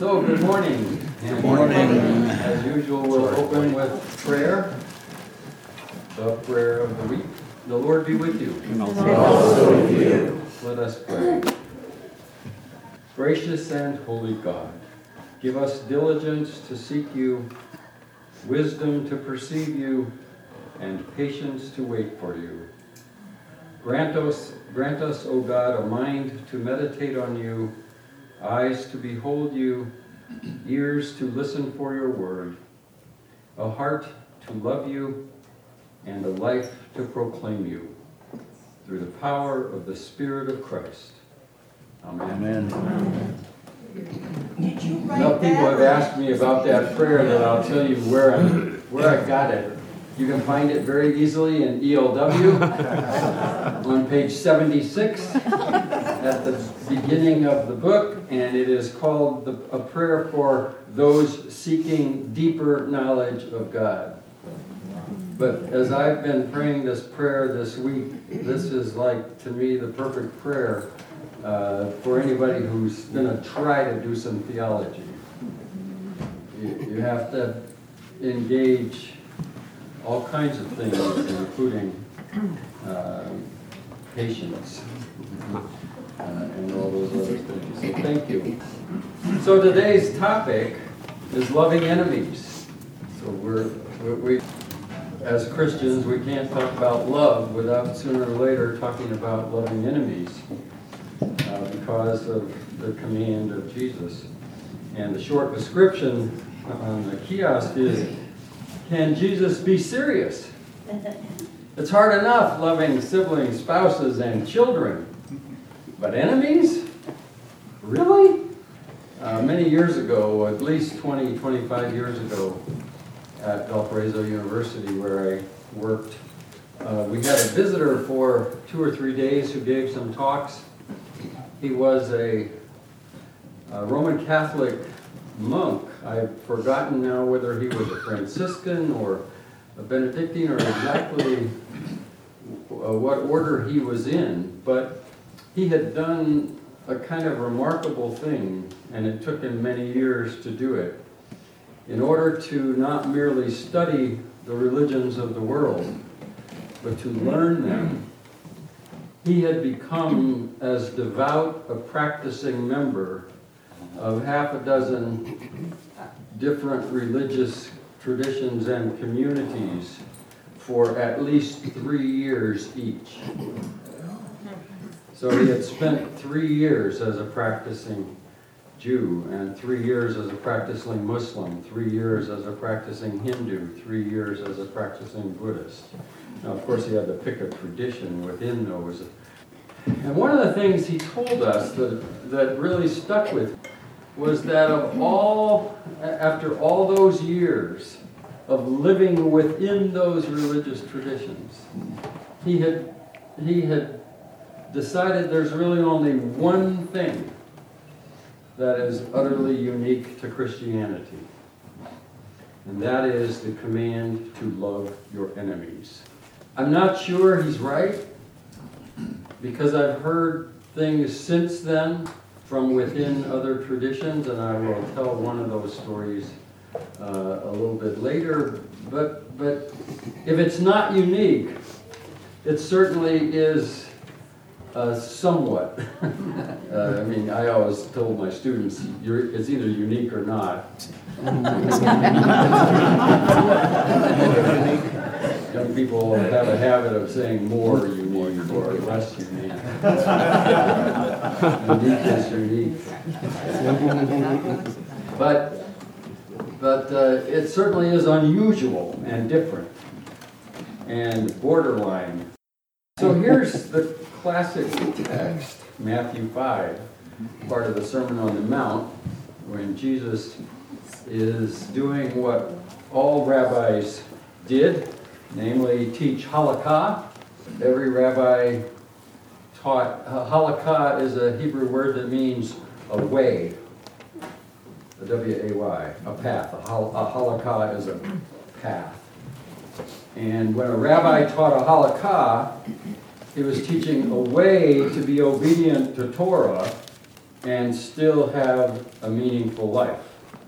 So, good morning. Good morning. As usual, we'll open with prayer. The prayer of the week. The Lord be with you. And also with you. Let us pray. Gracious and holy God, give us diligence to seek you, wisdom to perceive you, and patience to wait for you. Grant us, O God, a mind to meditate on you, eyes to behold you, ears to listen for your word, a heart to love you, and a life to proclaim you. Through the power of the Spirit of Christ. Amen. Amen. Did you write Enough people that? have asked me about that prayer that I'll tell you where I got it. You can find it very easily in ELW on page 76 at the beginning of the book, and it is called a prayer for those seeking deeper knowledge of God. But as I've been praying this prayer this week, this is like, to me, the perfect prayer for anybody who's going to try to do some theology. You have to engage all kinds of things, including patience and all those other things. So thank you. So today's topic is loving enemies. So we as Christians, we can't talk about love without sooner or later talking about loving enemies because of the command of Jesus. And the short description on the kiosk is, can Jesus be serious? It's hard enough loving siblings, spouses, and children. But enemies? Really? Many years ago, at least 20, 25 years ago, at Valparaiso University where I worked, we had a visitor for 2 or 3 days who gave some talks. He was a Roman Catholic monk. I've forgotten now whether he was a Franciscan or a Benedictine or exactly what order he was in, but he had done a kind of remarkable thing, and it took him many years to do it, in order to not merely study the religions of the world, but to learn them. He had become as devout a practicing member of half a dozen different religious traditions and communities for at least 3 years each. So he had spent 3 years as a practicing Jew, and 3 years as a practicing Muslim, 3 years as a practicing Hindu, 3 years as a practicing Buddhist. Now, of course, he had to pick a tradition within those. And one of the things he told us that really stuck with was that after all those years of living within those religious traditions, he had decided there's really only one thing that is utterly unique to Christianity, and that is the command to love your enemies. I'm not sure he's right, because I've heard things since then from within other traditions, and I will tell one of those stories a little bit later. But if it's not unique, it certainly is somewhat. I mean, I always told my students, it's either unique or not. Young people have a habit of saying more unique or less unique. Unique is unique. But it certainly is unusual and different and borderline. So here's the classic text, Matthew 5, part of the Sermon on the Mount, when Jesus is doing what all rabbis did, namely teach halakha. Every rabbi taught, halakha is a Hebrew word that means a way, a W-A-Y, a path. A halakha is a path. And when a rabbi taught a halakha, he was teaching a way to be obedient to Torah and still have a meaningful life.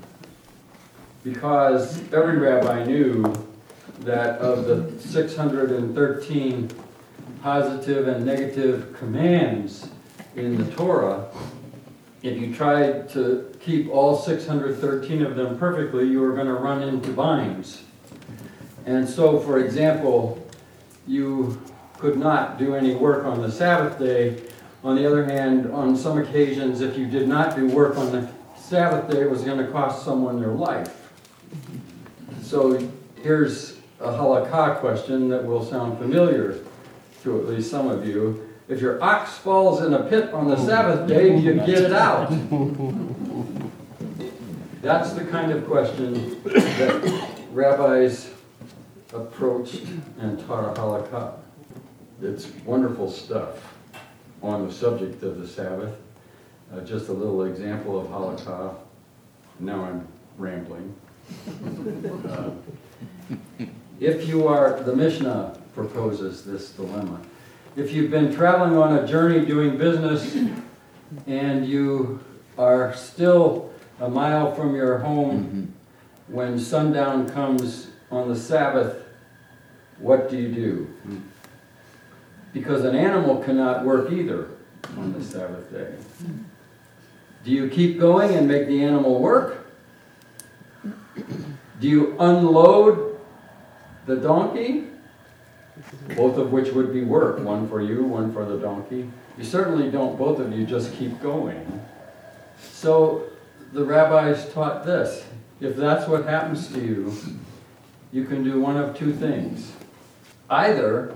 Because every rabbi knew that of the 613 positive and negative commands in the Torah, if you tried to keep all 613 of them perfectly, you were going to run into binds. And so, for example, you could not do any work on the Sabbath day. On the other hand, on some occasions, if you did not do work on the Sabbath day, it was going to cost someone their life. So here's a halakha question that will sound familiar to at least some of you. If your ox falls in a pit on the Sabbath day, do you get it out? That's the kind of question that rabbis approached and taught a halakha. It's wonderful stuff on the subject of the Sabbath. Just a little example of halakha. Now I'm rambling. The Mishnah proposes this dilemma. If you've been traveling on a journey doing business and you are still a mile from your home when sundown comes on the Sabbath, what do you do? Because an animal cannot work either on the Sabbath day. Do you keep going and make the animal work? Do you unload the donkey? Both of which would be work, one for you, one for the donkey. You certainly don't, both of you, just keep going. So the rabbis taught this. If that's what happens to you, you can do one of two things. Either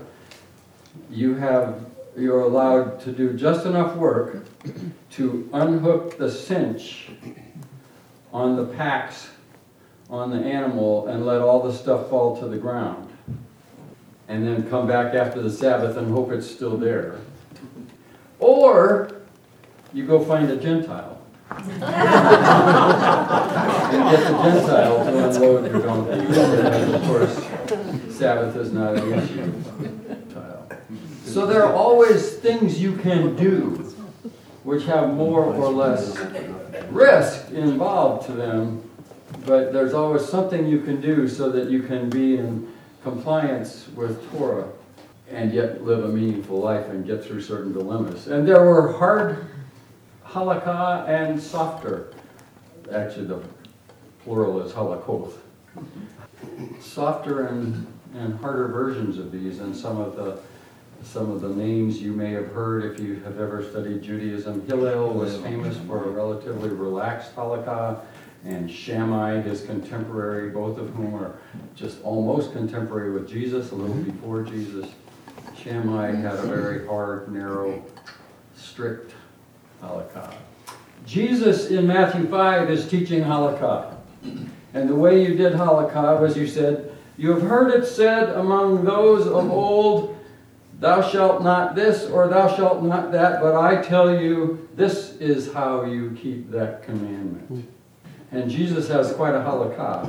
you're allowed to do just enough work to unhook the cinch on the packs on the animal and let all the stuff fall to the ground. And then come back after the Sabbath and hope it's still there. Or you go find a Gentile. And get the Gentile to unload your donkey. Because of course, Sabbath is not an issue. So there are always things you can do which have more or less risk involved to them, but there's always something you can do so that you can be in compliance with Torah and yet live a meaningful life and get through certain dilemmas. And there were hard halakha and softer. Actually, the plural is halakoth. Softer and harder versions of these, and some of the names you may have heard if you have ever studied Judaism. Hillel was famous for a relatively relaxed halakha, and Shammai, his contemporary, both of whom are just almost contemporary with Jesus, a little before Jesus. Shammai had a very hard, narrow, strict halakha. Jesus in Matthew 5 is teaching halakha. And the way you did halakha was you said, "You have heard it said among those of old, thou shalt not this or thou shalt not that, but I tell you, this is how you keep that commandment." And Jesus has quite a halakha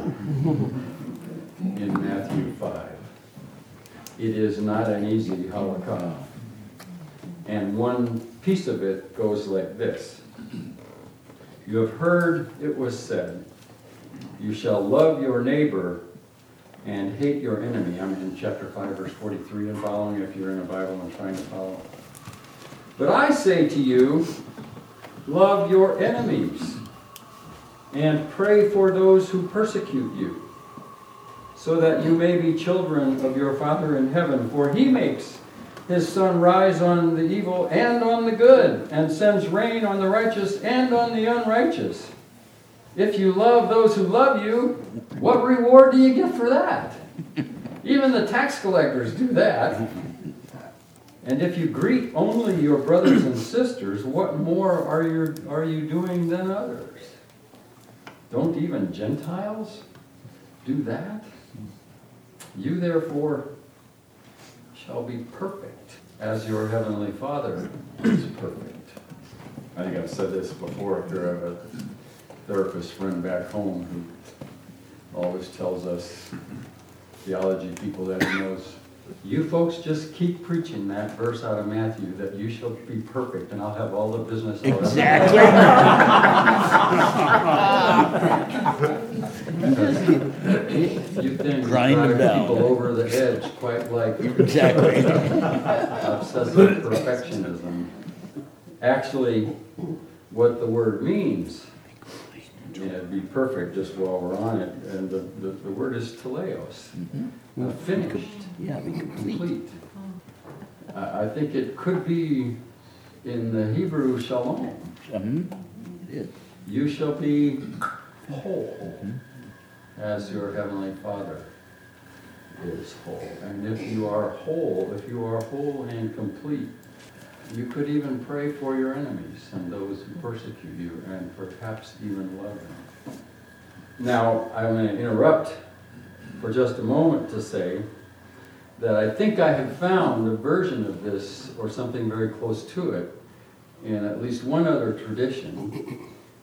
in Matthew 5. It is not an easy halakha. And one piece of it goes like this. You have heard it was said, you shall love your neighbor and hate your enemy. I'm in chapter 5, verse 43 and following, if you're in a Bible and trying to follow. But I say to you, love your enemies and pray for those who persecute you, so that you may be children of your Father in heaven. For he makes his sun rise on the evil and on the good, and sends rain on the righteous and on the unrighteous. If you love those who love you, what reward do you get for that? Even the tax collectors do that. And if you greet only your brothers and sisters, what more are you doing than others? Don't even Gentiles do that? You therefore shall be perfect, as your heavenly Father is perfect. I think I've said this before. If you're a therapist friend back home who always tells us theology people that he knows You folks just keep preaching that verse out of Matthew, that you shall be perfect, and I'll have all the business out of it. Exactly. You then Grind drive them down. people over the edge, quite like Exactly. obsessive perfectionism. Actually, what the word means, be perfect, just while we're on it, and the word is teleos, finished, Yeah, be complete. complete. I think it could be in the Hebrew shalom. It is. You shall be whole as your heavenly Father is whole. And if you are whole and complete, you could even pray for your enemies and those who persecute you, and perhaps even love them. Now, I'm going to interrupt for just a moment to say that I think I have found a version of this, or something very close to it, in at least one other tradition.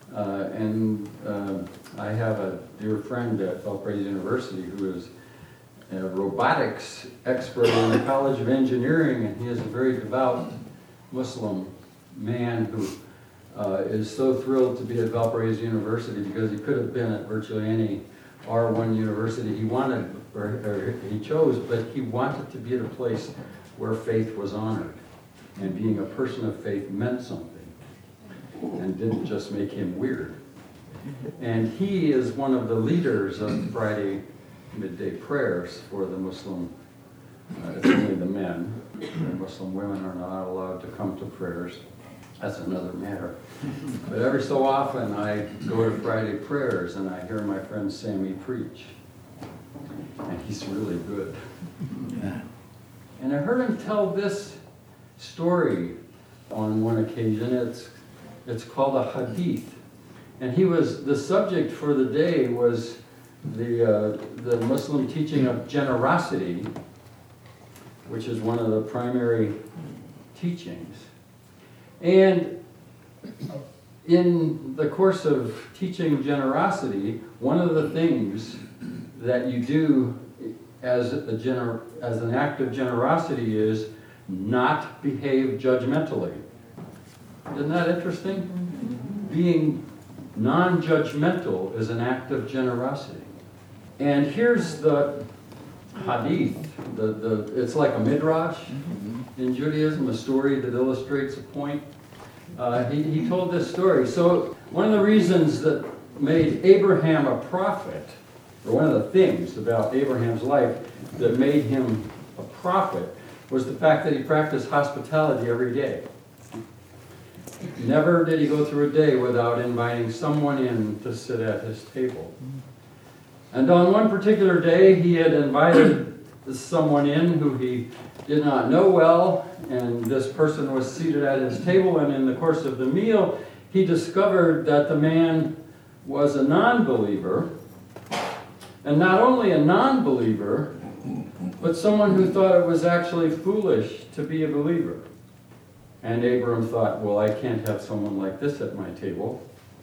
I have a dear friend at Valparaiso University who is a robotics expert in the College of Engineering, and he is a very devout Muslim man who is so thrilled to be at Valparaiso University because he could have been at virtually any R1 university he wanted or he chose, but he wanted to be at a place where faith was honored, and being a person of faith meant something and didn't just make him weird. And he is one of the leaders of Friday midday prayers for the Muslim, it's only the men. The Muslim women are not allowed to come to prayers. That's another matter. But every so often I go to Friday prayers and I hear my friend Sammy preach. And he's really good. And I heard him tell this story on one occasion. It's called a hadith. And the subject for the day was the Muslim teaching of generosity, which is one of the primary teachings. And in the course of teaching generosity, one of the things that you do as an act of generosity is not behave judgmentally. Isn't that interesting? Being non-judgmental is an act of generosity. And here's the hadith. It's like a midrash in Judaism, a story that illustrates a point. He told this story. So one of the reasons that made Abraham a prophet, or one of the things about Abraham's life that made him a prophet, was the fact that he practiced hospitality every day. Never did he go through a day without inviting someone in to sit at his table. And on one particular day, he had invited someone in who he did not know well, and this person was seated at his table, and in the course of the meal, he discovered that the man was a non-believer, and not only a non-believer, but someone who thought it was actually foolish to be a believer. And Abram thought, well, I can't have someone like this at my table.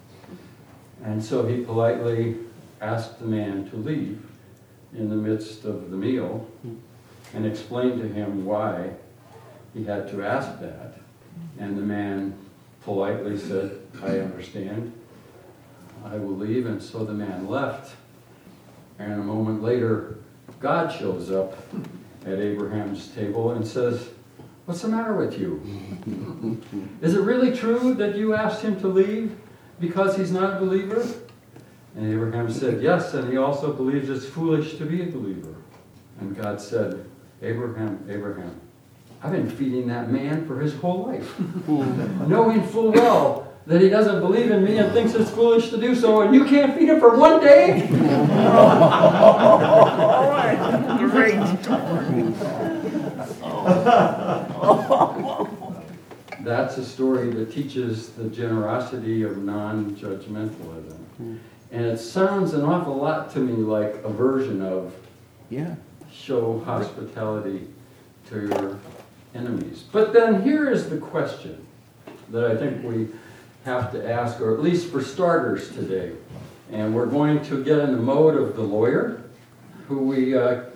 And so he politely asked the man to leave in the midst of the meal and explained to him why he had to ask that. And the man politely said, I understand. I will leave. And so the man left. And a moment later, God shows up at Abraham's table and says, what's the matter with you? Is it really true that you asked him to leave because he's not a believer? And Abraham said, yes, and he also believes it's foolish to be a believer. And God said, Abraham, Abraham, I've been feeding that man for his whole life, knowing full well that he doesn't believe in me and thinks it's foolish to do so, and you can't feed him for one day? All right, great. That's a story that teaches the generosity of non-judgmentalism. And it sounds an awful lot to me like a version of show hospitality to your enemies. But then here is the question that I think we have to ask, or at least for starters today. And we're going to get in the mode of the lawyer, who we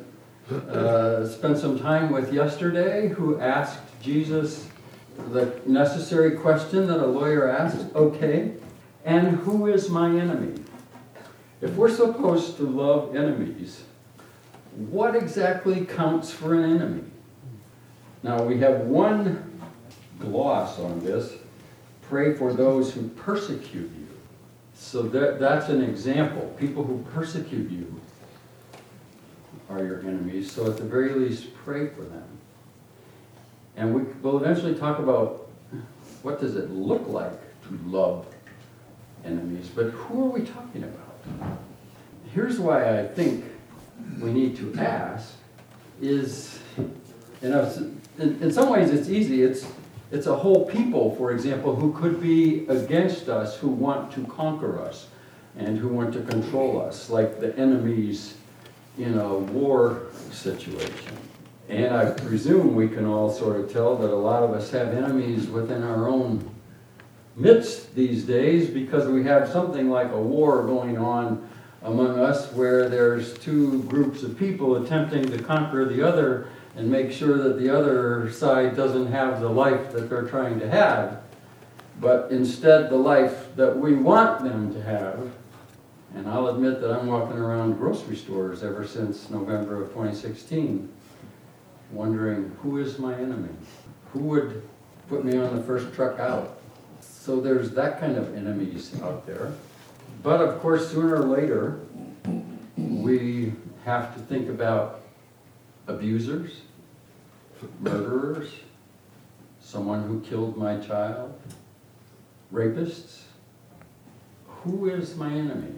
spent some time with yesterday who asked Jesus the necessary question that a lawyer asks, okay, and who is my enemy? If we're supposed to love enemies, what exactly counts for an enemy? Now we have one gloss on this, pray for those who persecute you. So that's an example. People who persecute you are your enemies, so at the very least pray for them. And we will eventually talk about what does it look like to love enemies, but who are we talking about? Here's why I think we need to ask is, in some ways it's easy. It's a whole people, for example, who could be against us, who want to conquer us, and who want to control us, like the enemies in a war situation. And I presume we can all sort of tell that a lot of us have enemies within our own midst these days because we have something like a war going on among us where there's two groups of people attempting to conquer the other and make sure that the other side doesn't have the life that they're trying to have, but instead the life that we want them to have. And I'll admit that I'm walking around grocery stores ever since November of 2016, wondering who is my enemy? Who would put me on the first truck out? So there's that kind of enemies out there. But of course, sooner or later, we have to think about abusers, murderers, someone who killed my child, rapists. Who is my enemy?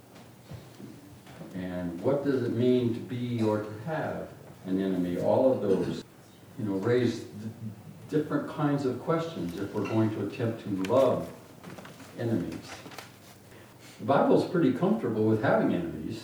And what does it mean to be or to have an enemy? All of those, raise different kinds of questions if we're going to attempt to love enemies. The Bible's pretty comfortable with having enemies.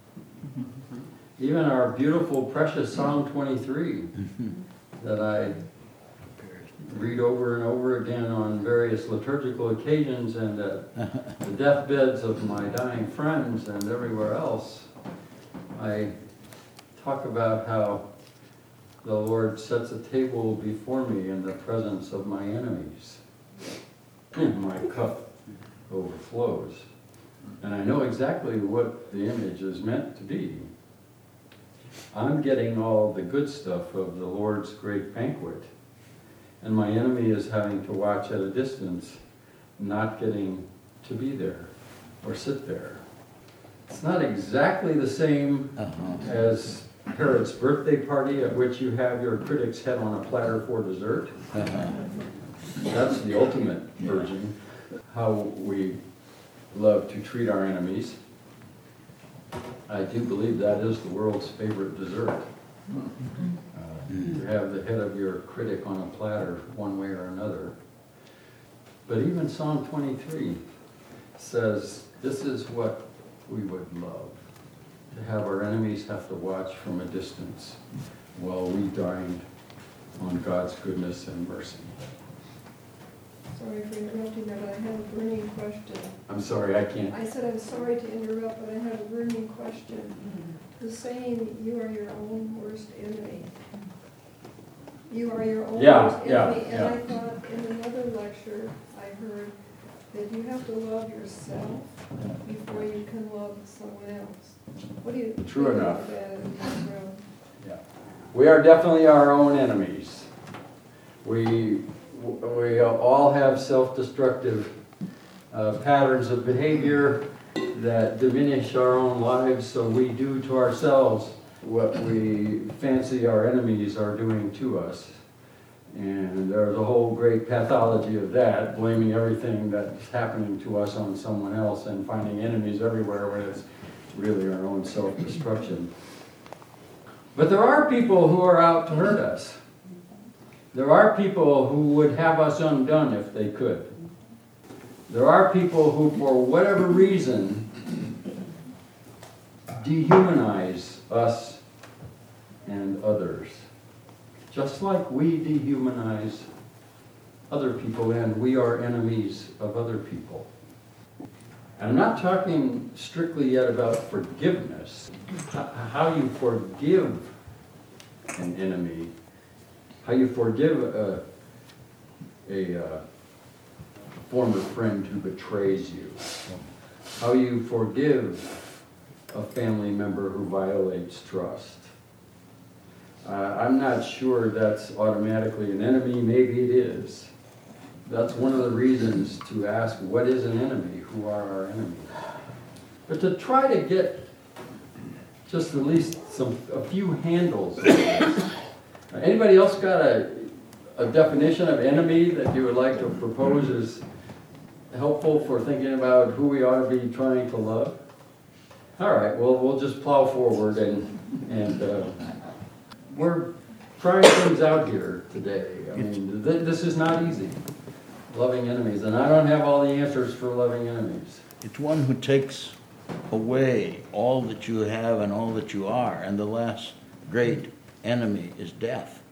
Even our beautiful, precious Psalm 23 that I read over and over again on various liturgical occasions and at the deathbeds of my dying friends and everywhere else, I talk about how the Lord sets a table before me in the presence of my enemies. And my cup overflows. And I know exactly what the image is meant to be. I'm getting all the good stuff of the Lord's great banquet, and my enemy is having to watch at a distance, not getting to be there or sit there. It's not exactly the same as Herod's birthday party at which you have your critic's head on a platter for dessert. That's the ultimate version, how we love to treat our enemies. I do believe that is the world's favorite dessert. To have the head of your critic on a platter one way or another. But even Psalm 23 says this is what we would love. To have our enemies have to watch from a distance while we dine on God's goodness and mercy. Sorry for interrupting, but I have a burning question. I'm sorry, I can't. I said I'm sorry to interrupt, but I have a burning question. The saying, you are your own worst enemy. You are your own worst enemy. And I thought in another lecture, I heard that you have to love yourself before you can love someone else. What do you think about that? Yeah. We are definitely our own enemies. We all have self-destructive patterns of behavior that diminish our own lives, so we do to ourselves what we fancy our enemies are doing to us. And there's a whole great pathology of that, blaming everything that's happening to us on someone else and finding enemies everywhere when it's really our own self-destruction. But there are people who are out to hurt us. There are people who would have us undone if they could. There are people who, for whatever reason, dehumanize us and others. Just like we dehumanize other people and we are enemies of other people. And I'm not talking strictly yet about forgiveness. How you forgive an enemy, how you forgive a former friend who betrays you, how you forgive a family member who violates trust. I'm not sure that's automatically an enemy, maybe it is. That's one of the reasons to ask, what is an enemy? Who are our enemies? But to try to get just at least a few handles on this. Anybody else got a definition of enemy that you would like to propose as helpful for thinking about who we ought to be trying to love? All right, well, we'll just plow forward and we're trying things out here today. I mean, this is not easy, loving enemies, and I don't have all the answers for loving enemies. It's one who takes away all that you have and all that you are, and the last great enemy is death.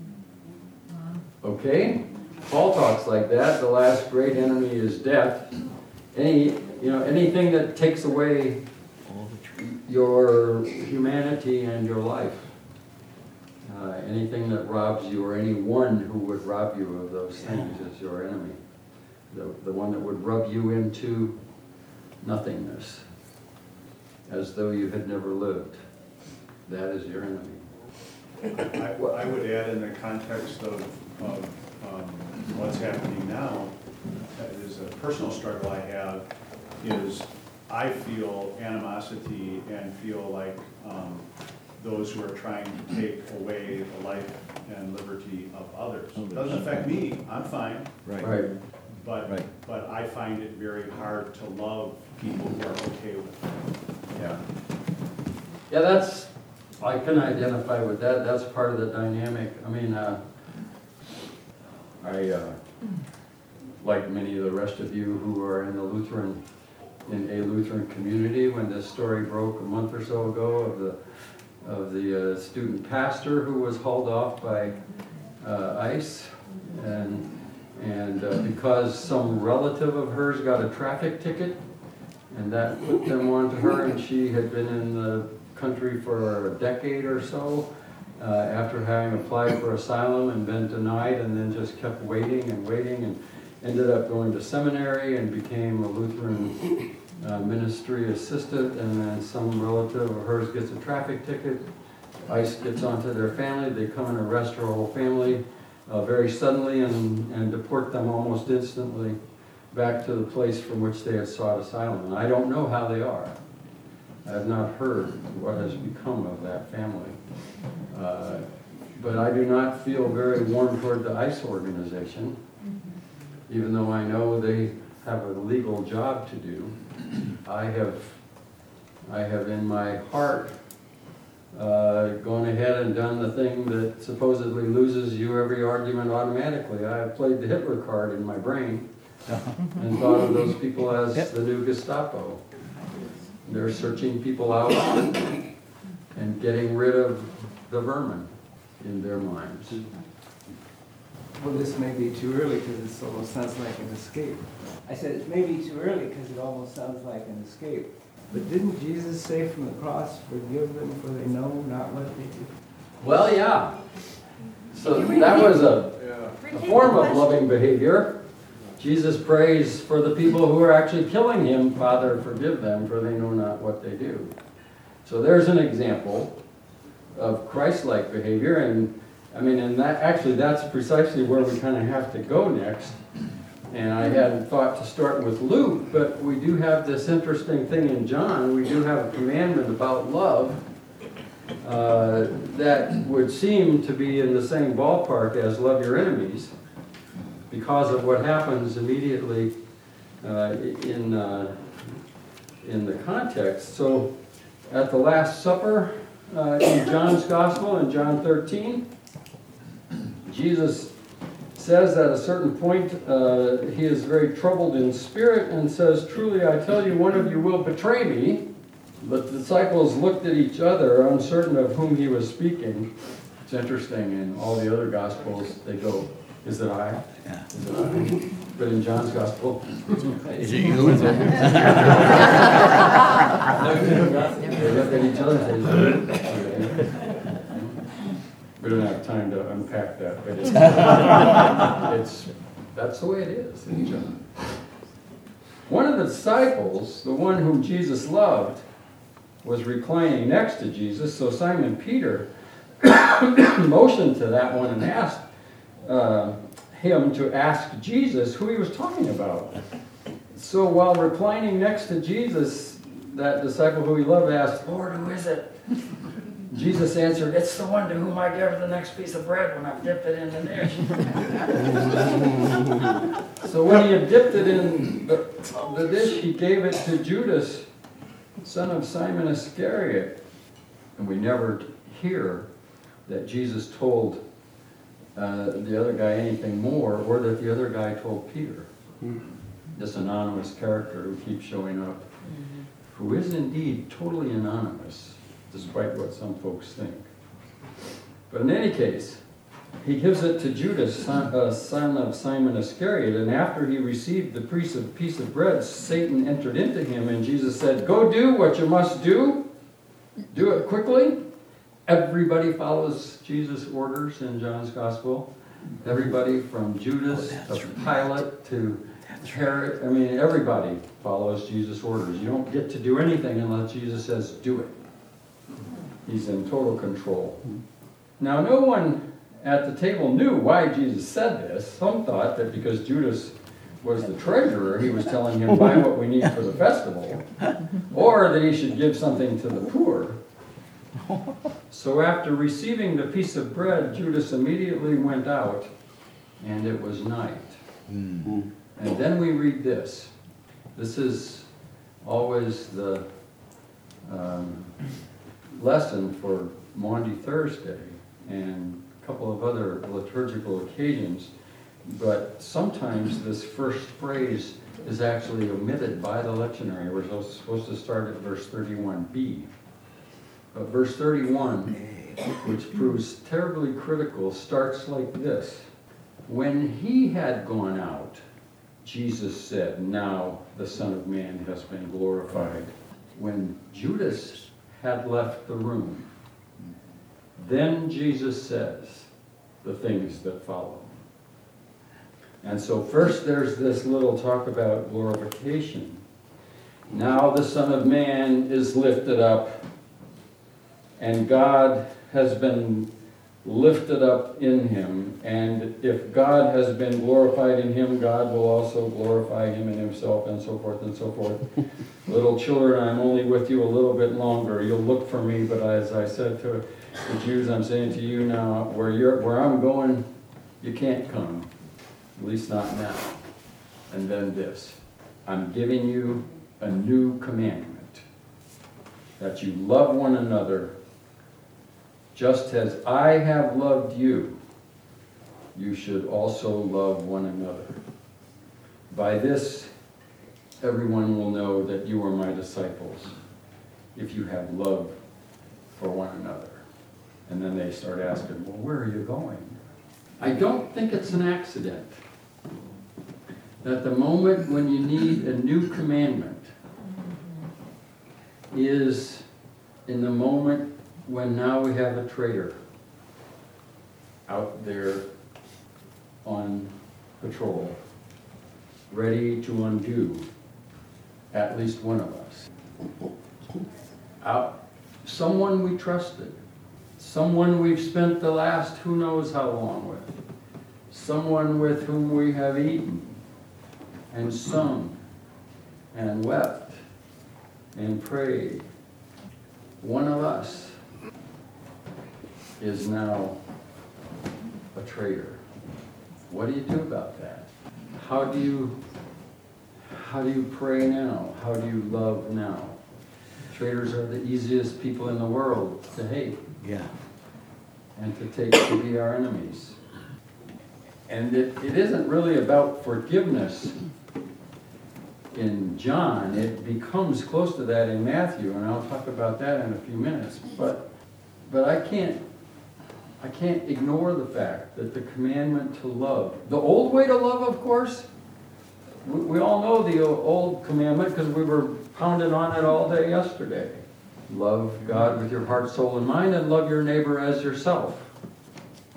Okay, Paul talks like that. The last great enemy is death. Anything that takes away All that you your humanity and your life. Anything that robs you, or anyone who would rob you of those things, is your enemy. The one that would rub you into nothingness, as though you had never lived. That is your enemy. I would add, in the context of what's happening now, that is a personal struggle I have, is I feel animosity and feel like those who are trying to take away the life and liberty of others. It doesn't affect me, I'm fine. Right. But I find it very hard to love people who are okay with it. Yeah. Yeah, I can identify with that. That's part of the dynamic. I mean, like many of the rest of you who are in a Lutheran community, when this story broke a month or so ago of the student pastor who was hauled off by ICE, and because some relative of hers got a traffic ticket, and that put them onto her, and she had been in the country for a decade or so, after having applied for asylum and been denied, and then just kept waiting and ended up going to seminary and became a Lutheran ministry assistant, and then some relative of hers gets a traffic ticket. ICE gets onto their family, they come and arrest her whole family very suddenly and deport them almost instantly back to the place from which they had sought asylum. And I don't know how they are. I have not heard what has become of that family. But I do not feel very warm toward the ICE organization, even though I know they have a legal job to do. I have in my heart gone ahead and done the thing that supposedly loses you every argument automatically. I have played the Hitler card in my brain and thought of those people as the new Gestapo. They're searching people out and getting rid of the vermin in their minds. Well, this may be too early because it almost sounds like an escape. I said it may be too early because it almost sounds like an escape. But didn't Jesus say from the cross, forgive them for they know not what they do? Well, yeah. So that was a form of loving behavior. Jesus prays for the people who are actually killing him, Father, forgive them, for they know not what they do. So there's an example of Christ-like behavior, and I mean, and that's precisely where we kind of have to go next. And I hadn't thought to start with Luke, but we do have this interesting thing in John. We do have a commandment about love that would seem to be in the same ballpark as love your enemies, because of what happens immediately in the context. So at the Last Supper in John's Gospel, in John 13, Jesus says at a certain point, he is very troubled in spirit and says, truly I tell you, one of you will betray me. But the disciples looked at each other, uncertain of whom he was speaking. It's interesting, in all the other Gospels, they go, is it I? Yeah. Is it I? But in John's Gospel, Is it you? they look at each other and say, We don't have time to unpack that, but that's the way it is in John. One of the disciples, the one whom Jesus loved, was reclining next to Jesus, so Simon Peter motioned to that one and asked him to ask Jesus who he was talking about. So while reclining next to Jesus, that disciple who he loved asked, "Lord, who is it?" Jesus answered, "It's the one to whom I give the next piece of bread when I've dipped it in the dish." So when he had dipped it in the dish, he gave it to Judas, son of Simon Iscariot. And we never hear that Jesus told the other guy anything more, or that the other guy told Peter. This anonymous character who keeps showing up, who is indeed totally anonymous, despite what some folks think. But in any case, he gives it to Judas, son of Simon Iscariot, and after he received the piece of bread, Satan entered into him, and Jesus said, "Go do what you must do. Do it quickly." Everybody follows Jesus' orders in John's Gospel. Everybody from Judas to Pilate to Herod. I mean, everybody follows Jesus' orders. You don't get to do anything unless Jesus says, do it. He's in total control. Now, no one at the table knew why Jesus said this. Some thought that because Judas was the treasurer, he was telling him, buy what we need for the festival, or that he should give something to the poor. So after receiving the piece of bread, Judas immediately went out, and it was night. And then we read this. This is always the lesson for Maundy Thursday and a couple of other liturgical occasions, but sometimes this first phrase is actually omitted by the lectionary. We're supposed to start at verse 31b. But verse 31, which proves terribly critical, starts like this. When he had gone out, Jesus said, "Now the Son of Man has been glorified." When Judas had left the room, then Jesus says the things that follow. And so first there's this little talk about glorification. Now the Son of Man is lifted up, and God has been lifted up in him. And if God has been glorified in him, God will also glorify him in himself, and so forth and so forth. Little children, I'm only with you a little bit longer. You'll look for me, but as I said to the Jews, I'm saying to you now, where I'm going, you can't come. At least not now. And then this, I'm giving you a new commandment, that you love one another just as I have loved you. You should also love one another. By this, everyone will know that you are my disciples, if you have love for one another. And then they start asking, well, where are you going? I don't think it's an accident that the moment when you need a new commandment is in the moment when now we have a traitor out there on patrol, ready to undo at least one of us. Someone we trusted, someone we've spent the last who knows how long with, someone with whom we have eaten and sung and wept and prayed. One of us is now a traitor. What do you do about that? How do you pray now? How do you love now? Traitors are the easiest people in the world to hate. Yeah. And to take to be our enemies. And it isn't really about forgiveness in John. It becomes close to that in Matthew, and I'll talk about that in a few minutes. But I can't ignore the fact that the commandment to love, the old way to love, of course, we all know the old commandment because we were pounding on it all day yesterday. Love God with your heart, soul, and mind, and love your neighbor as yourself.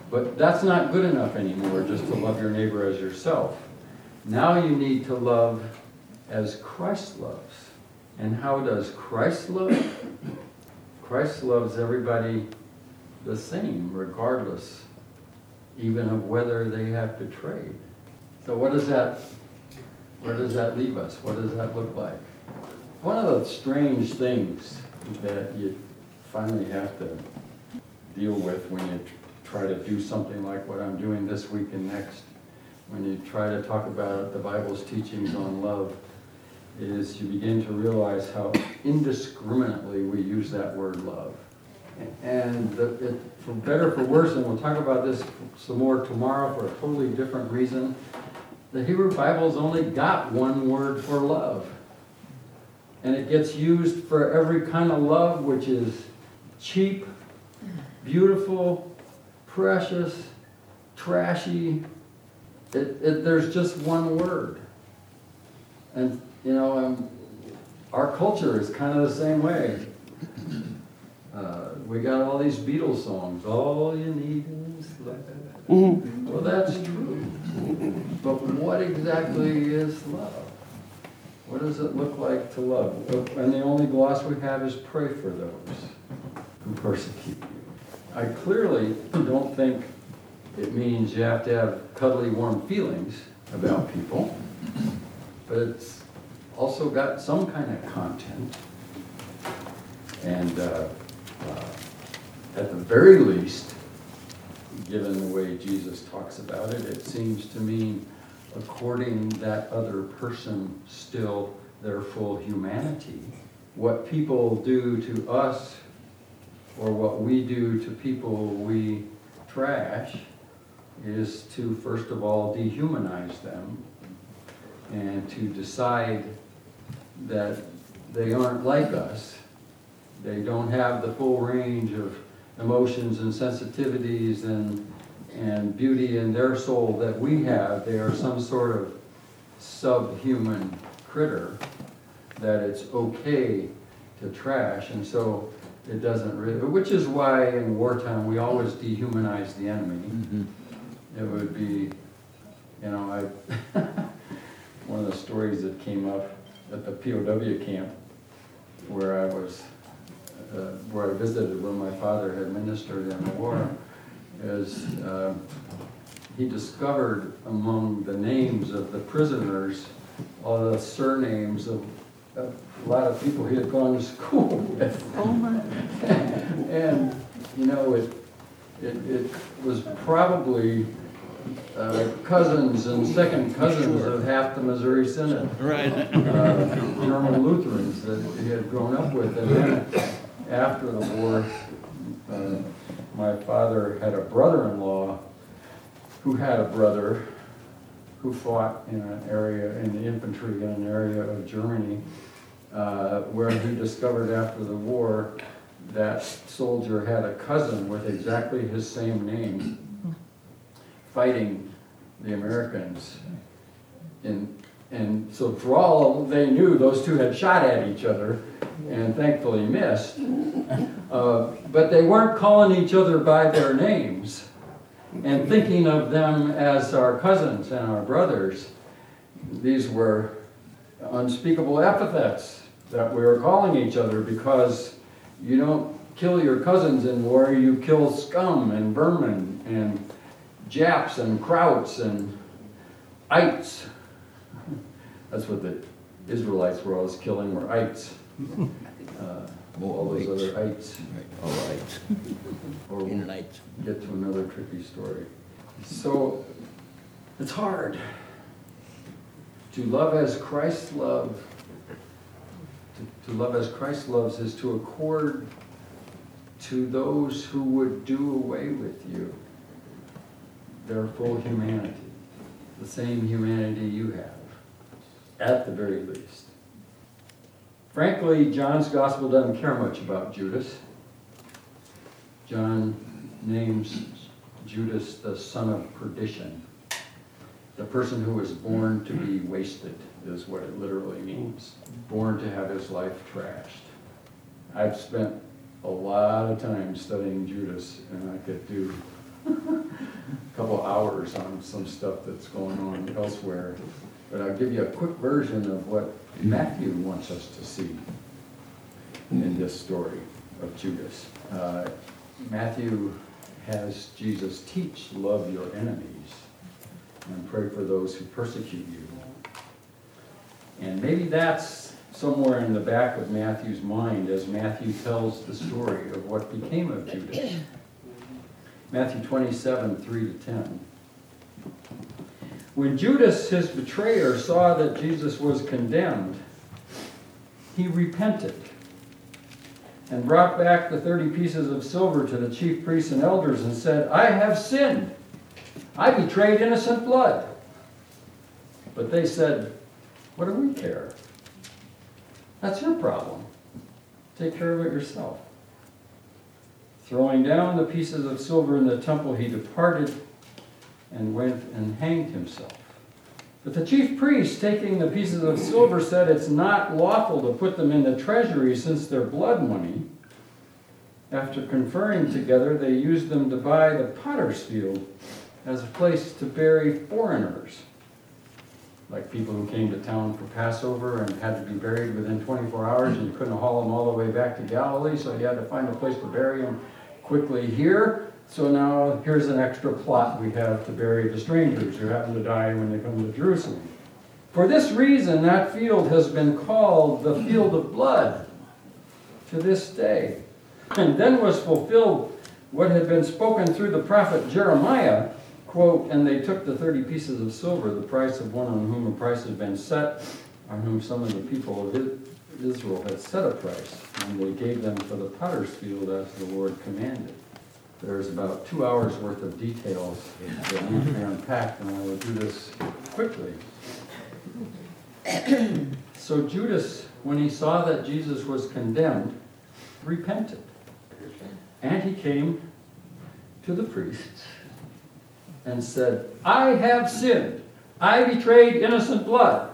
But that's not good enough anymore, just to love your neighbor as yourself. Now you need to love as Christ loves. And how does Christ love? Christ loves everybody the same, regardless, even of whether they have betrayed. So where does that leave us? What does that look like? One of the strange things that you finally have to deal with when you try to do something like what I'm doing this week and next, when you try to talk about the Bible's teachings on love, is you begin to realize how indiscriminately we use that word love. And for better or for worse, and we'll talk about this some more tomorrow for a totally different reason, the Hebrew Bible's only got one word for love. And it gets used for every kind of love, which is cheap, beautiful, precious, trashy. There's just one word. And, our culture is kind of the same way. We got all these Beatles songs, all you need is love. Well, that's true. But what exactly is love? What does it look like to love? And the only gloss we have is pray for those who persecute you. I clearly don't think it means you have to have cuddly, warm feelings about people, but it's also got some kind of content. And at the very least, given the way Jesus talks about it, it seems to mean according that other person still their full humanity. What people do to us, or what we do to people we trash, is to first of all dehumanize them and to decide that they aren't like us. They don't have the full range of emotions and sensitivities and beauty in their soul that we have. They are some sort of subhuman critter that it's okay to trash. And so it doesn't really, which is why in wartime we always dehumanize the enemy. It would be, one of the stories that came up at the POW camp where I visited when my father had ministered in the war, is he discovered among the names of the prisoners all the surnames of a lot of people he had gone to school with. And, it was probably cousins and second cousins of half the Missouri Synod. Right. German Lutherans that he had grown up with. And then after the war, my father had a brother-in-law who had a brother who fought in an area, in the infantry in an area of Germany, where he discovered after the war that soldier had a cousin with exactly his same name fighting the Americans. And so for all they knew, those two had shot at each other and thankfully missed. But they weren't calling each other by their names and thinking of them as our cousins and our brothers. These were unspeakable epithets that we were calling each other, because you don't kill your cousins in war, you kill scum and vermin and Japs and Krauts and ites. That's what the Israelites were always killing, were ites. All those other ites. All right. Or In night. get to another tricky story. So it's hard to love as Christ loved. To love as Christ loves is to accord to those who would do away with you their full humanity, the same humanity you have, at the very least. Frankly, John's gospel doesn't care much about Judas. John names Judas the son of perdition. The person who was born to be wasted is what it literally means. Born to have his life trashed. I've spent a lot of time studying Judas, and I could do couple hours on some stuff that's going on elsewhere. But I'll give you a quick version of what Matthew wants us to see in this story of Judas. Matthew has Jesus teach, love your enemies and pray for those who persecute you. And maybe that's somewhere in the back of Matthew's mind as Matthew tells the story of what became of Judas. Matthew 27, 3-10. When Judas, his betrayer, saw that Jesus was condemned, he repented and brought back the 30 pieces of silver to the chief priests and elders and said, I have sinned. I betrayed innocent blood. But they said, what do we care? That's your problem. Take care of it yourself. Throwing down the pieces of silver in the temple, he departed and went and hanged himself. But the chief priests, taking the pieces of silver, said it's not lawful to put them in the treasury since they're blood money. After conferring together, they used them to buy the potter's field as a place to bury foreigners, like people who came to town for Passover and had to be buried within 24 hours, and you couldn't haul them all the way back to Galilee, so you had to find a place to bury them quickly here. So now here's an extra plot we have to bury the strangers who happen to die when they come to Jerusalem. For this reason, that field has been called the field of blood to this day. And then was fulfilled what had been spoken through the prophet Jeremiah, quote, and they took the 30 pieces of silver, the price of one on whom a price had been set, on whom some of the people of Israel had set a price, and they gave them for the potter's field as the Lord commanded. There's about 2 hours worth of details that need to be unpacked, and I will do this quickly. So Judas, when he saw that Jesus was condemned, repented. And he came to the priests and said, I have sinned. I betrayed innocent blood.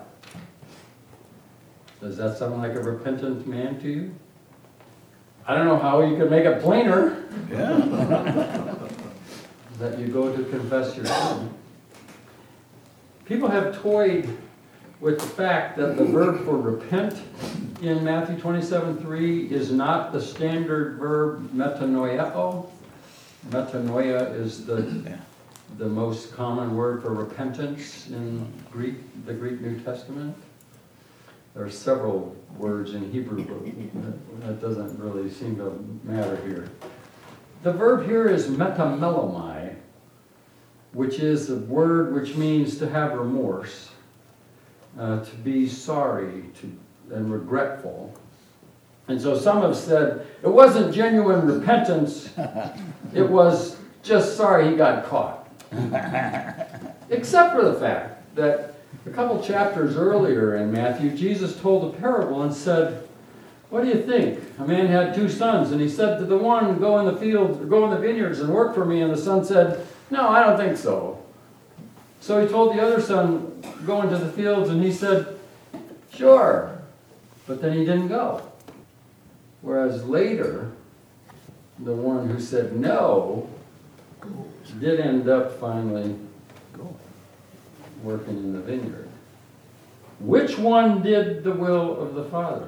Does that sound like a repentant man to you? I don't know how you could make it plainer. Yeah. That you go to confess your sin. People have toyed with the fact that the verb for repent in Matthew 27:3 is not the standard verb metanoeo. Metanoia is the most common word for repentance in the Greek New Testament. There are several words in Hebrew, but that doesn't really seem to matter here. The verb here is metamelomai, which is a word which means to have remorse, to be sorry and regretful. And so some have said it wasn't genuine repentance, it was just sorry he got caught. Except for the fact that a couple chapters earlier in Matthew, Jesus told a parable and said, what do you think? A man had 2 sons, and he said to the one, go in the field, go in the vineyards and work for me. And the son said, no, I don't think so. So he told the other son, go into the fields, and he said, sure. But then he didn't go. Whereas later, the one who said no did end up finally working in the vineyard. Which one did the will of the Father?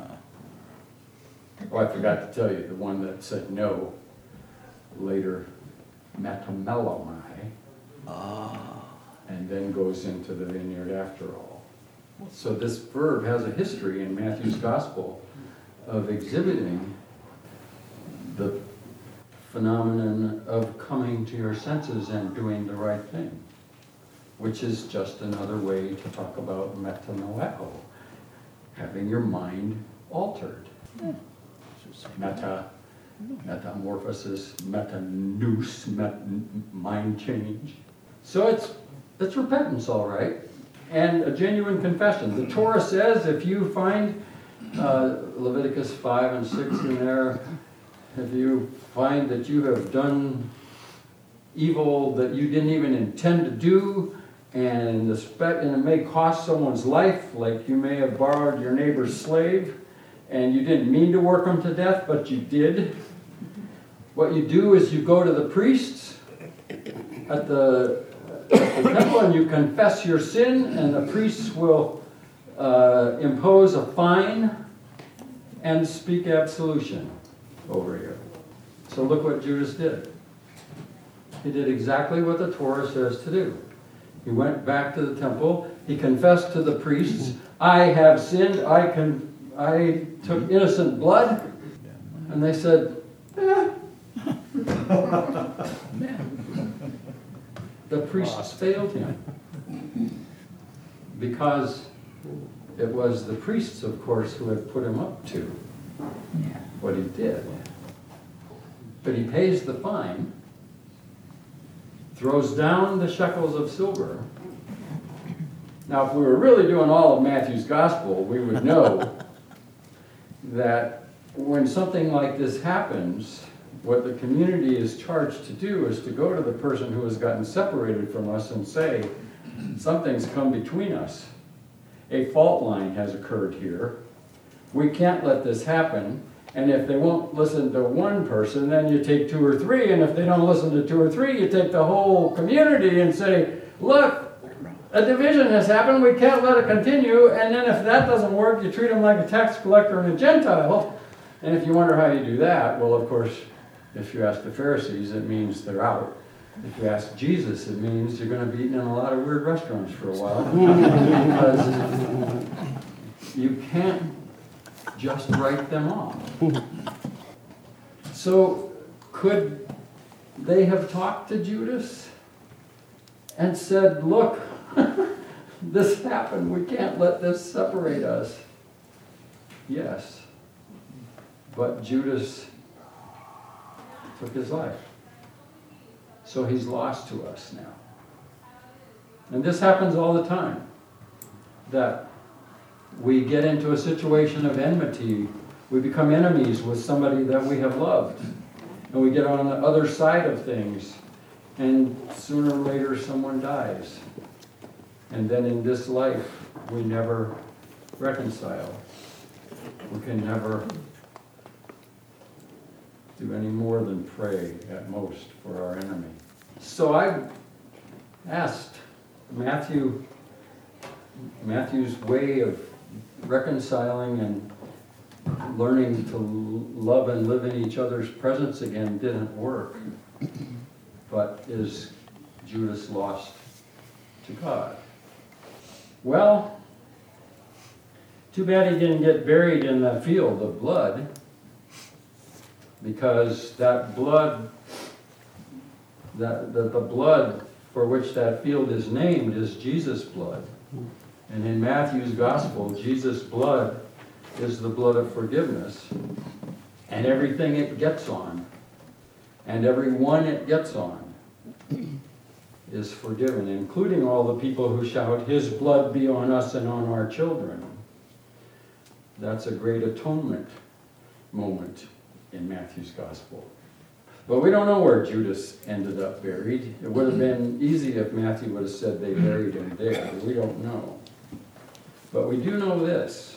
Oh, I forgot to tell you, the one that said no later metamelomai, and then goes into the vineyard after all. So this verb has a history in Matthew's Gospel of exhibiting the phenomenon of coming to your senses and doing the right thing, which is just another way to talk about metanoeo, having your mind altered. Metamorphosis, metanous, mind change. So it's repentance, all right, and a genuine confession. The Torah says if you find Leviticus 5 and 6 in there, if you find that you have done evil that you didn't even intend to do, and it may cost someone's life, like you may have borrowed your neighbor's slave, and you didn't mean to work them to death, but you did. What you do is you go to the priests at the temple and you confess your sin, and the priests will impose a fine and speak absolution over you. So look what Judas did. He did exactly what the Torah says to do. He went back to the temple. He confessed to the priests, I have sinned. I took innocent blood. And they said, The priests failed him. Because it was the priests, of course, who had put him up to what he did. But he pays the fine, throws down the shekels of silver. Now, if we were really doing all of Matthew's gospel, we would know that when something like this happens, what the community is charged to do is to go to the person who has gotten separated from us and say, something's come between us. A fault line has occurred here. We can't let this happen. And if they won't listen to one person, then you take two or three. And if they don't listen to two or three, you take the whole community and say, look, a division has happened. We can't let it continue. And then if that doesn't work, you treat them like a tax collector and a Gentile. And if you wonder how you do that, well, of course, if you ask the Pharisees, it means they're out. If you ask Jesus, it means you're going to be eating in a lot of weird restaurants for a while. Because you can't just write them off. So could they have talked to Judas and said, look, this happened. We can't let this separate us. Yes. But Judas took his life. So he's lost to us now. And this happens all the time. That we get into a situation of enmity. We become enemies with somebody that we have loved. And we get on the other side of things. And sooner or later someone dies. And then in this life, we never reconcile. We can never do any more than pray at most for our enemy. So I asked Matthew's way of reconciling and learning to love and live in each other's presence again didn't work. But is Judas lost to God? Well, too bad he didn't get buried in that field of blood, because that blood, the blood for which that field is named is Jesus' blood. And in Matthew's gospel, Jesus' blood is the blood of forgiveness. And everything it gets on, and everyone it gets on, is forgiven, including all the people who shout, His blood be on us and on our children. That's a great atonement moment in Matthew's gospel. But we don't know where Judas ended up buried. It would have been easy if Matthew would have said they buried him there. We don't know. But we do know this.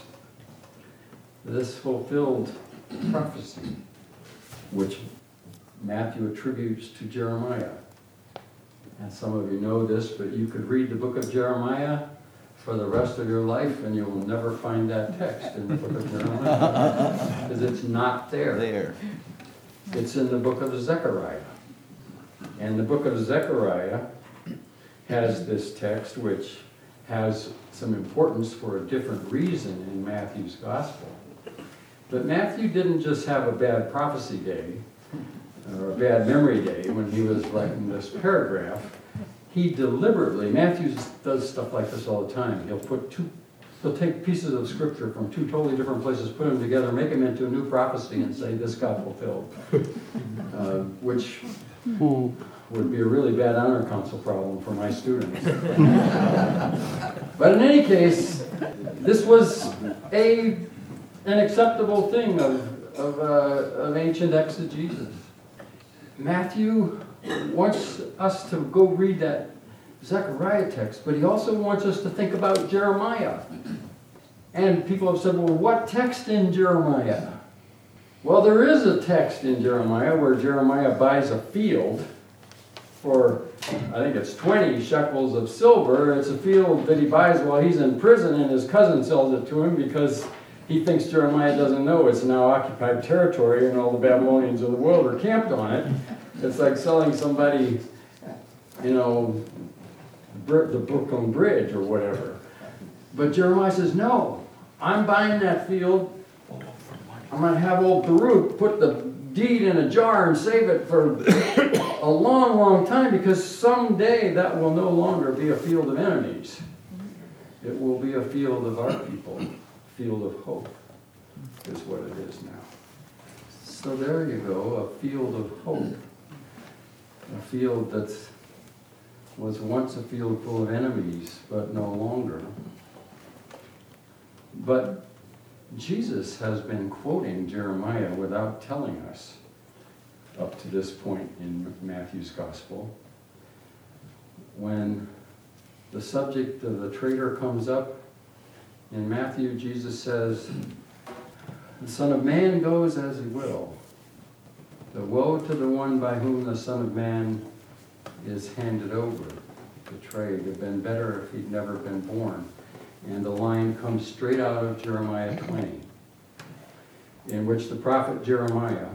This fulfilled prophecy, which Matthew attributes to Jeremiah. And some of you know this, but you could read the book of Jeremiah for the rest of your life and you will never find that text in the book of Jeremiah. Because it's not there. It's in the book of Zechariah. And the book of Zechariah has this text which has some importance for a different reason in Matthew's gospel. But Matthew didn't just have a bad prophecy day, or a bad memory day when he was writing this paragraph. He deliberately, Matthew does stuff like this all the time. He'll take pieces of scripture from two totally different places, put them together, make them into a new prophecy and say, this got fulfilled. Which would be a really bad honor council problem for my students. But in any case, this was an acceptable thing of ancient exegesis. Matthew wants us to go read that Zechariah text, but he also wants us to think about Jeremiah. And people have said, well, what text in Jeremiah? Well, there is a text in Jeremiah where Jeremiah buys a field for, I think it's 20 shekels of silver. It's a field that he buys while he's in prison, and his cousin sells it to him because he thinks Jeremiah doesn't know it's now occupied territory and all the Babylonians of the world are camped on it. It's like selling somebody, you know, the Brooklyn Bridge or whatever. But Jeremiah says, no, I'm buying that field. I'm going to have old Baruch put the deed in a jar and save it for a long, long time, because someday that will no longer be a field of enemies. It will be a field of our people, a field of hope is what it is now. So there you go, a field of hope. A field that was once a field full of enemies, but no longer. But Jesus has been quoting Jeremiah without telling us up to this point in Matthew's gospel. When the subject of the traitor comes up in Matthew, Jesus says, the Son of Man goes as he will. The woe to the one by whom the Son of Man is handed over, betrayed. It had been better if he'd never been born. And the line comes straight out of Jeremiah 20, in which the prophet Jeremiah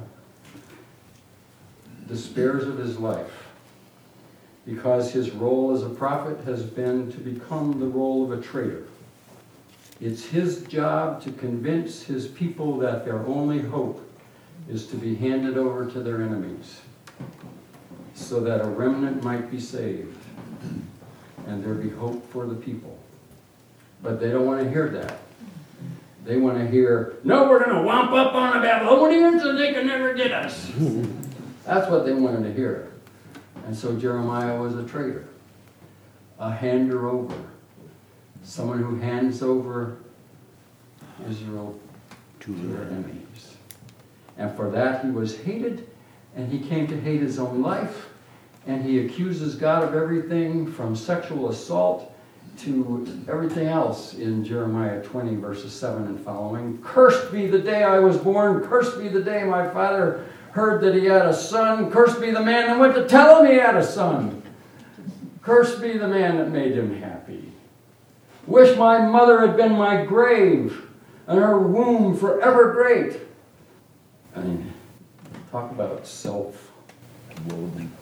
despairs of his life because his role as a prophet has been to become the role of a traitor. It's his job to convince his people that their only hope is to be handed over to their enemies so that a remnant might be saved and there be hope for the people. But they don't want to hear that. They want to hear, no, we're going to whomp up on the Babylonians and they can never get us. That's what they wanted to hear. And so Jeremiah was a traitor, a hander over, someone who hands over Israel to their enemies. And for that he was hated, and he came to hate his own life, and he accuses God of everything from sexual assault to everything else in Jeremiah 20, verses 7 and following. Cursed be the day I was born. Cursed be the day my father heard that he had a son. Cursed be the man that went to tell him he had a son. Cursed be the man that made him happy. Wish my mother had been my grave, and her womb forever great. I mean, talk about self-loathing.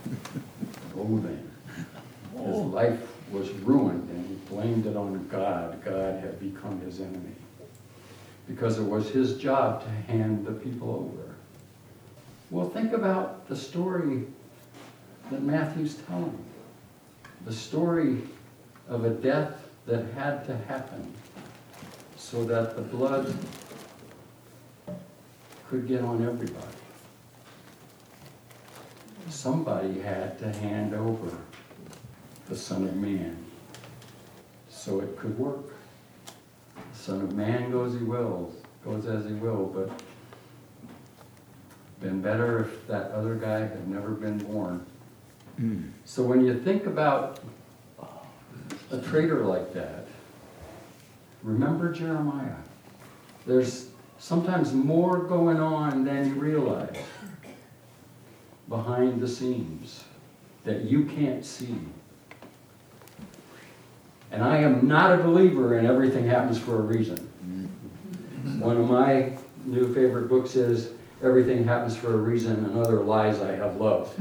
His life was ruined, and he blamed it on God. God had become his enemy because it was his job to hand the people over. Well, think about the story that Matthew's telling. The story of a death that had to happen so that the blood could get on everybody. Somebody had to hand over the Son of Man so it could work. The Son of Man goes as he will, but been better if that other guy had never been born. So when you think about a traitor like that, remember Jeremiah. There's sometimes more going on than you realize behind the scenes that you can't see. And I am not a believer in everything happens for a reason. One of my new favorite books is Everything Happens for a Reason and Other Lies I Have Loved.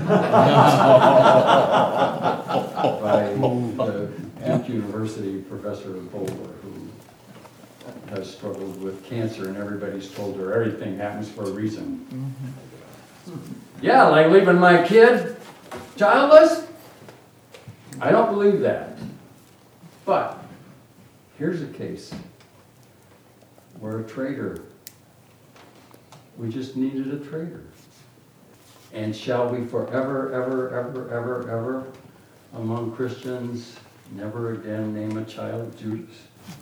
By the Duke University professor Bowler, who has struggled with cancer, and everybody's told her everything happens for a reason. Yeah, like leaving my kid childless? I don't believe that. But here's a case where a traitor, we just needed a traitor. And shall we forever, ever, ever, ever, ever, among Christians, never again name a child Judas?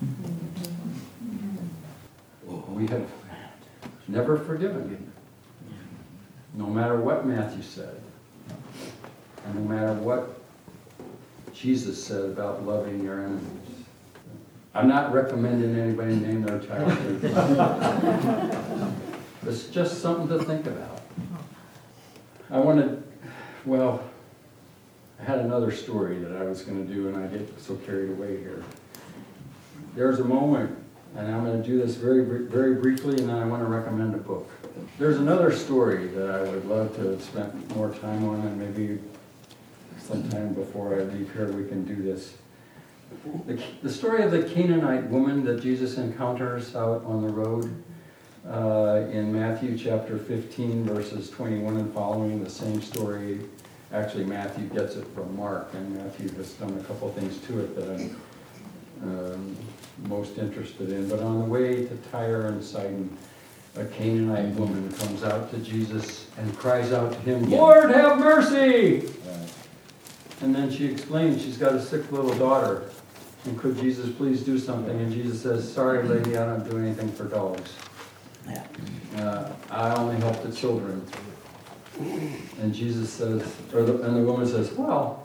We have never forgiven him. No matter what Matthew said, and no matter what Jesus said about loving your enemies. I'm not recommending anybody name their child Judas. It's just something to think about. I want to, well, I had another story that I was gonna do, and I get so carried away here. There's a moment, and I'm gonna do this very briefly, and then I wanna recommend a book. There's another story that I would love to have spent more time on, and maybe sometime before I leave here, we can do this. The story of the Canaanite woman that Jesus encounters out on the road in Matthew chapter 15, verses 21 and following, the same story. Actually, Matthew gets it from Mark, and Matthew has done a couple things to it that I'm most interested in. But on the way to Tyre and Sidon, a Canaanite woman comes out to Jesus and cries out to him, "Lord, have mercy!" And then she explains she's got a sick little daughter. And could Jesus please do something? And Jesus says, "Sorry, lady, I don't do anything for dogs. I only help the children." And Jesus says, and the woman says, "Well,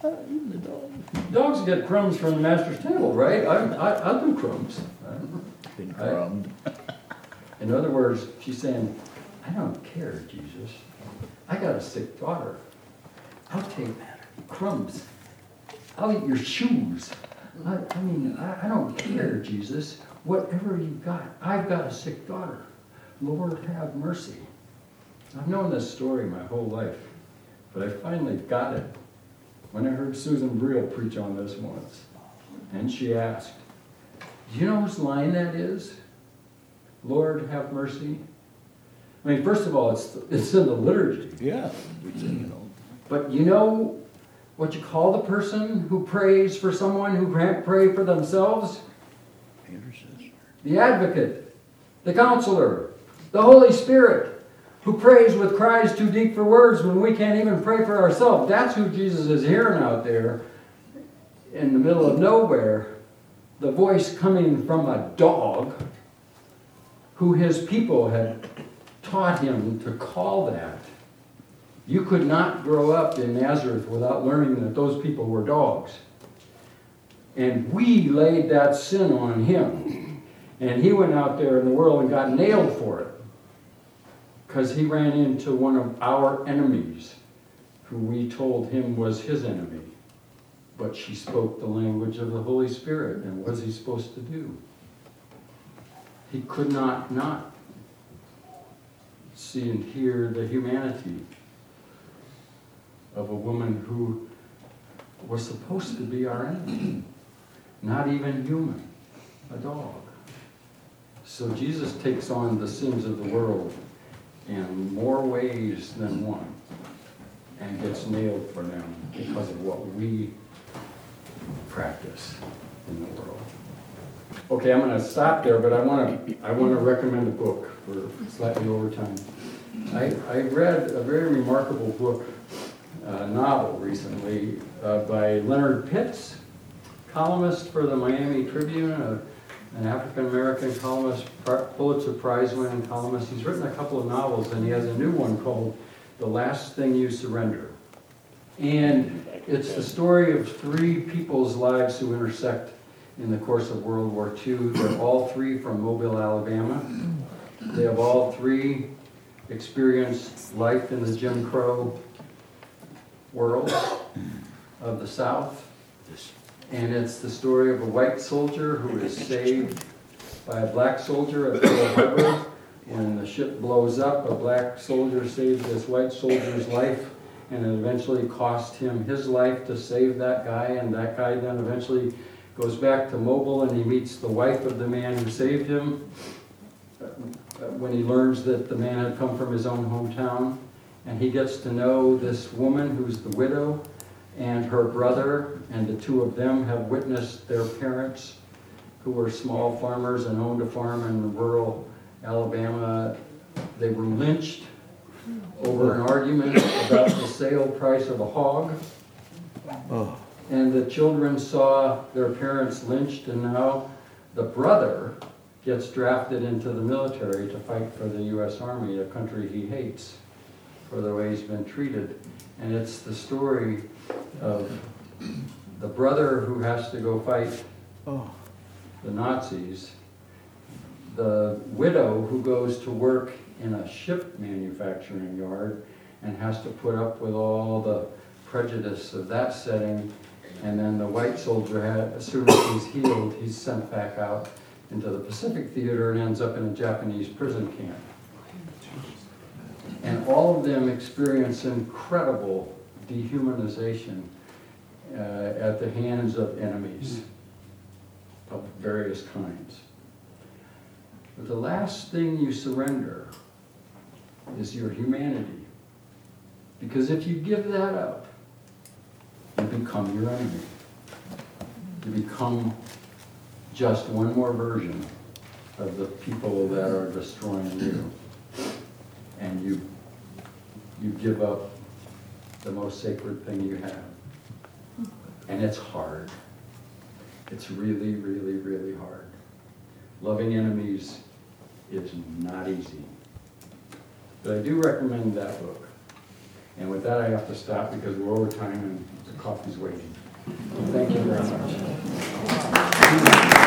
dogs get crumbs from the master's table, right? I'll do crumbs." Been crumbed. In other words, she's saying, "I don't care, Jesus. I got a sick daughter. I'll take crumbs. I'll eat your shoes. I don't care, Jesus. Whatever you got. I've got a sick daughter. Lord, have mercy." I've known this story my whole life, but I finally got it when I heard Susan Briel preach on this once. And she asked, "Do you know whose line that is? Lord, have mercy." I mean, first of all, it's in the liturgy. Yeah. But you know what you call the person who prays for someone who can't pray for themselves? Intercessor. The advocate, the counselor, the Holy Spirit, who prays with cries too deep for words when we can't even pray for ourselves. That's who Jesus is hearing out there in the middle of nowhere. The voice coming from a dog who his people had taught him to call that. You could not grow up in Nazareth without learning that those people were dogs. And we laid that sin on him. And he went out there in the world and got nailed for it. Because he ran into one of our enemies, who we told him was his enemy. But she spoke the language of the Holy Spirit. And what was he supposed to do? He could not see and hear the humanity of a woman who was supposed to be our enemy. Not even human, a dog. So Jesus takes on the sins of the world in more ways than one and gets nailed for them because of what we practice in the world. Okay, I'm going to stop there, but I want to recommend a book for slightly over time. I read a very remarkable book, novel recently by Leonard Pitts, columnist for the Miami Tribune, an African-American columnist, Pulitzer Prize-winning columnist. He's written a couple of novels, and he has a new one called The Last Thing You Surrender. And it's the story of three people's lives who intersect in the course of World War II. They're all three from Mobile, Alabama. They have all three experienced life in the Jim Crow world of the South. And it's the story of a white soldier who is saved by a black soldier at Pearl Harbor. When the ship blows up, a black soldier saves this white soldier's life, and it eventually cost him his life to save that guy, and that guy then eventually goes back to Mobile and he meets the wife of the man who saved him when he learns that the man had come from his own hometown. And he gets to know this woman who's the widow and her brother, and the two of them have witnessed their parents, who were small farmers and owned a farm in rural Alabama. They were lynched over an argument about the sale price of a hog. Oh. And the children saw their parents lynched, and now the brother gets drafted into the military to fight for the U.S. Army, a country he hates for the way he's been treated. And it's the story of the brother who has to go fight the Nazis, the widow who goes to work in a ship manufacturing yard and has to put up with all the prejudice of that setting. And then the white soldier as soon as he's healed, he's sent back out into the Pacific Theater and ends up in a Japanese prison camp. And all of them experience incredible dehumanization at the hands of enemies of various kinds. But the last thing you surrender is your humanity. Because if you give that up, you become your enemy. You become just one more version of the people that are destroying you. And you give up the most sacred thing you have. And it's hard. It's really, really, really hard. Loving enemies is not easy. But I do recommend that book. And with that, I have to stop because we're over time and the coffee's waiting. Thank you very much.